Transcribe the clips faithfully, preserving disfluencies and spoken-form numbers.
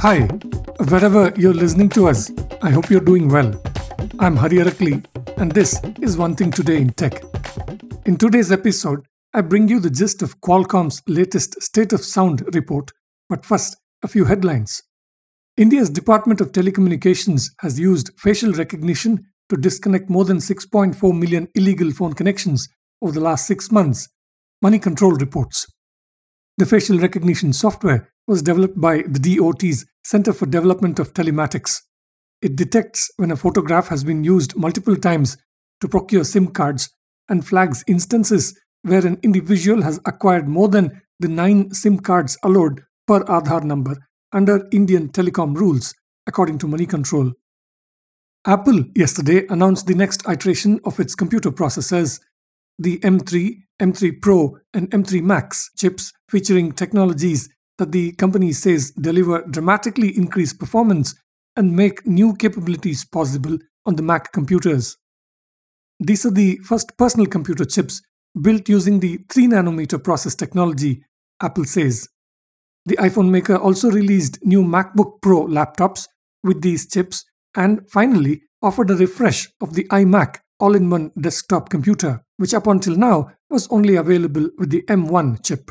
Hi, wherever you're listening to us, I hope you're doing well. I'm Hari Arakli, and this is One Thing Today in Tech. In today's episode, I bring you the gist of Qualcomm's latest State of Sound report, but first, a few headlines. India's Department of Telecommunications has used facial recognition to disconnect more than six point four million illegal phone connections over the last six months, Money Control reports. The facial recognition software was developed by the D O T's Center for Development of Telematics. It detects when a photograph has been used multiple times to procure SIM cards and flags instances where an individual has acquired more than the nine SIM cards allowed per Aadhaar number under Indian telecom rules, according to Money Control. Apple yesterday announced the next iteration of its computer processors, the M three, M three Pro, and M three Max chips, featuring technologies that the company says deliver dramatically increased performance and make new capabilities possible on the Mac computers. These are the first personal computer chips built using the three nanometer process technology, Apple says. The iPhone maker also released new MacBook Pro laptops with these chips and finally offered a refresh of the iMac all-in-one desktop computer, which up until now was only available with the M one chip.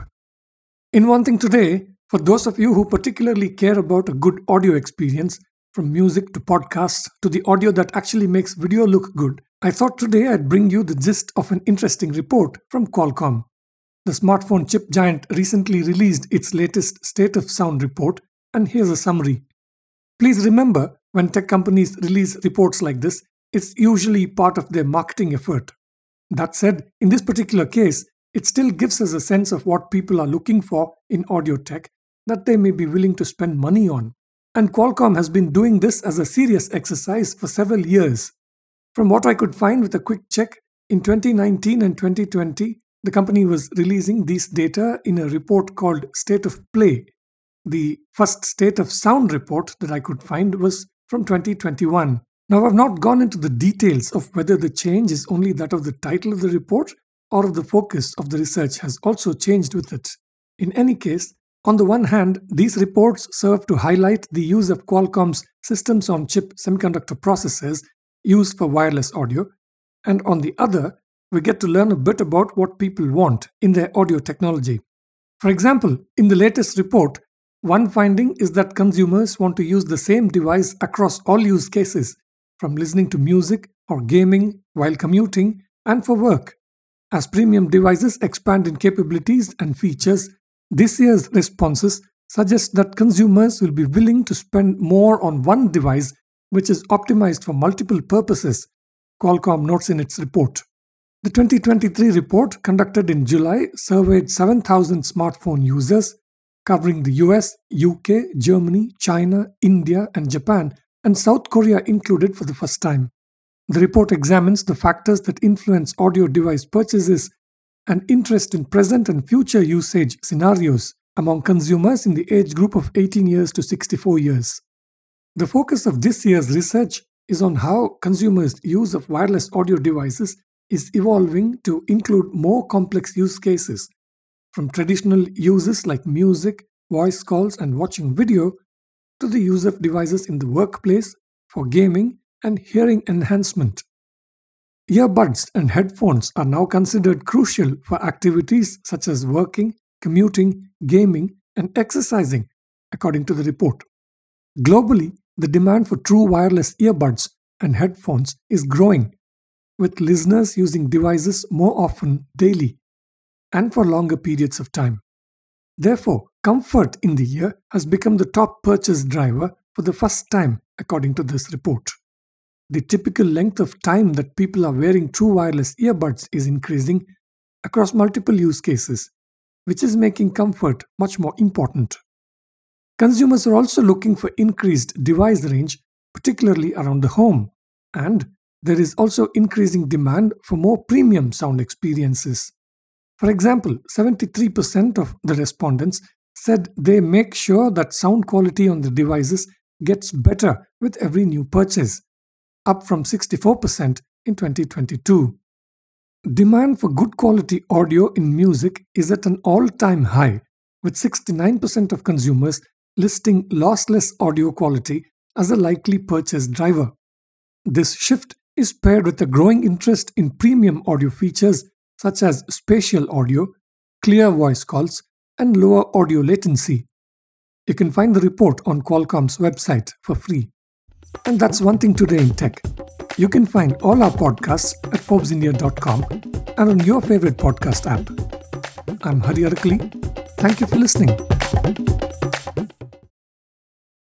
In One Thing Today, for those of you who particularly care about a good audio experience, from music to podcasts to the audio that actually makes video look good, I thought today I'd bring you the gist of an interesting report from Qualcomm. The smartphone chip giant recently released its latest State of Sound report, and here's a summary. Please remember, when tech companies release reports like this, it's usually part of their marketing effort. That said, in this particular case, it still gives us a sense of what people are looking for in audio tech that they may be willing to spend money on. And Qualcomm has been doing this as a serious exercise for several years. From what I could find with a quick check, in twenty nineteen and twenty twenty, the company was releasing these data in a report called State of Play. The first State of Sound report that I could find was from twenty twenty-one. Now, I've not gone into the details of whether the change is only that of the title of the report or if the focus of the research has also changed with it. In any case, on the one hand, these reports serve to highlight the use of Qualcomm's systems-on-chip semiconductor processors used for wireless audio, and on the other, we get to learn a bit about what people want in their audio technology. For example, in the latest report, one finding is that consumers want to use the same device across all use cases, from listening to music or gaming while commuting and for work. As premium devices expand in capabilities and features, this year's responses suggest that consumers will be willing to spend more on one device which is optimized for multiple purposes, Qualcomm notes in its report. The twenty twenty-three report, conducted in July, surveyed seven thousand smartphone users, covering the U S, U K, Germany, China, India, and Japan, and South Korea included for the first time. The report examines the factors that influence audio device purchases and interest in present and future usage scenarios among consumers in the age group of eighteen years to sixty-four years. The focus of this year's research is on how consumers' use of wireless audio devices is evolving to include more complex use cases, from traditional uses like music, voice calls, and watching video, to the use of devices in the workplace, for gaming, and hearing enhancement. Earbuds and headphones are now considered crucial for activities such as working, commuting, gaming, and exercising, according to the report. Globally, the demand for true wireless earbuds and headphones is growing, with listeners using devices more often daily and for longer periods of time. Therefore, comfort in the ear has become the top purchase driver for the first time, according to this report. The typical length of time that people are wearing true wireless earbuds is increasing across multiple use cases, which is making comfort much more important. Consumers are also looking for increased device range, particularly around the home, and there is also increasing demand for more premium sound experiences. For example, seventy-three percent of the respondents said they make sure that sound quality on the devices gets better with every new purchase, up from sixty-four percent in twenty twenty-two. Demand for good quality audio in music is at an all-time high, with sixty-nine percent of consumers listing lossless audio quality as a likely purchase driver. This shift is paired with a growing interest in premium audio features such as spatial audio, clear voice calls, and lower audio latency. You can find the report on Qualcomm's website for free. And that's One Thing Today in Tech. You can find all our podcasts at Forbes India dot com and on your favorite podcast app. I'm Hari Arakali. Thank you for listening.